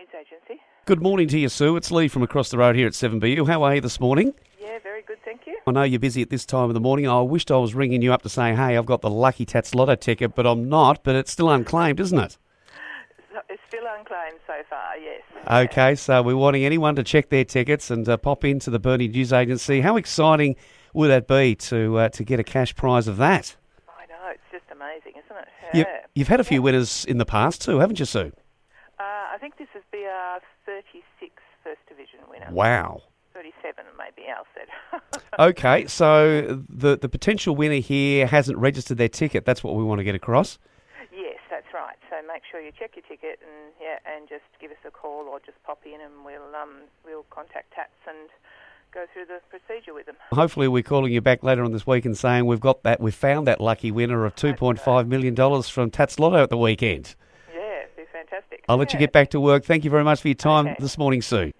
News Agency. Good morning to you, Sue. It's Lee from across the road here at 7BU. How are you this morning? Yeah, very good, thank you. I know you're busy at this time of the morning. I wished I was ringing you up to say, hey, I've got the Lucky Tats Lotto ticket, but I'm not. But it's still unclaimed, isn't it? It's still unclaimed so far, yes. Okay, so we're wanting anyone to check their tickets and pop into the Burnie News Agency. How exciting would that be to get a cash prize of that? I know, it's just amazing, isn't it? Yeah. You've had a few winners in the past too, haven't you, Sue? I think this is our 36th First Division winner. Wow. 37, maybe Al said. Okay, so the potential winner here hasn't registered their ticket. That's what we want to get across. Yes, that's right. So make sure you check your ticket and just give us a call or just pop in and we'll contact TATS and go through the procedure with them. Hopefully we're calling you back later on this week and saying we've found that lucky winner of $2.5 million from Tats Lotto at the weekend. Yeah, it'd be fantastic. I'll let you get back to work. Thank you very much for your time this morning, Sue.